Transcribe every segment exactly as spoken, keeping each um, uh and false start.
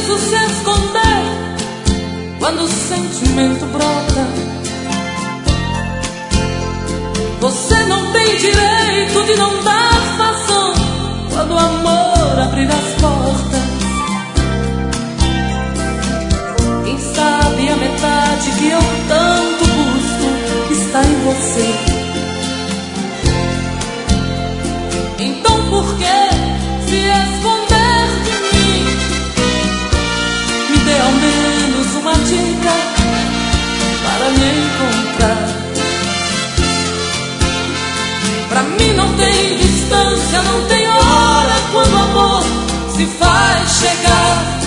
preciso se esconder quando o sentimento brota. Você não tem direito de não dar razão quando o amor abrir as portas. Quem sabe a metade que eu tanto busco está em você. Então por que se esconder de mim? Me dê ao menos uma dica para me encontrar. Pra mim não tem distância, não tem hora quando o amor se faz chegar.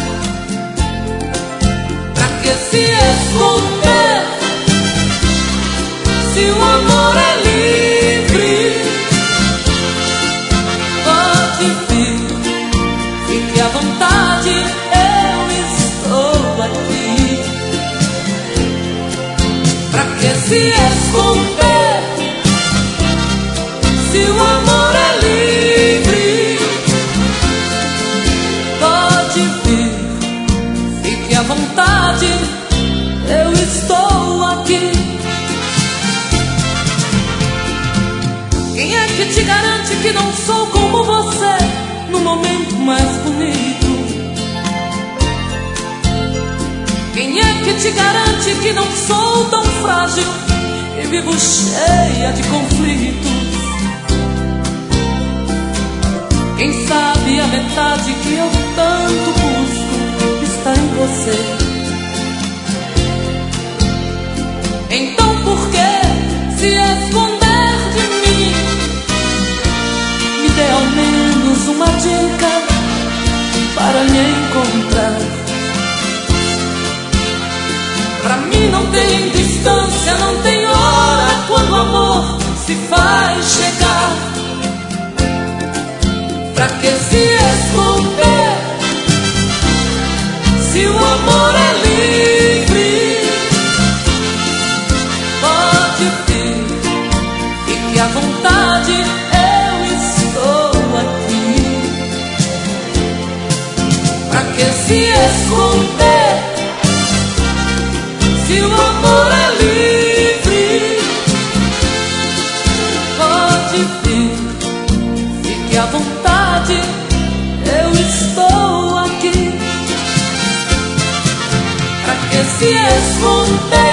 Pra que se esconder se o amor é livre? Pode vir, fique à vontade, eu estou aqui. Pra que se esconder se o amor é livre? Pode vir, fique à vontade, eu estou aqui. Quem é que te garante que não sou como você no momento mais bonito? Quem é que te garante que não sou tão frágil e vivo cheia de conflitos? Quem sabe a metade que eu tanto busco está em você. Então por que se esconder de mim? Me dê ao menos uma dica para me encontrar. Pra mim não tem distância, não tem hora quando o amor se faz chegar. Pra que se esconder se o amor é livre? Pode vir, fique à vontade, eu estou aqui. Pra que se esconder se o amor é livre? Pode vir, fique à vontade, eu estou aqui. Pra que se esconder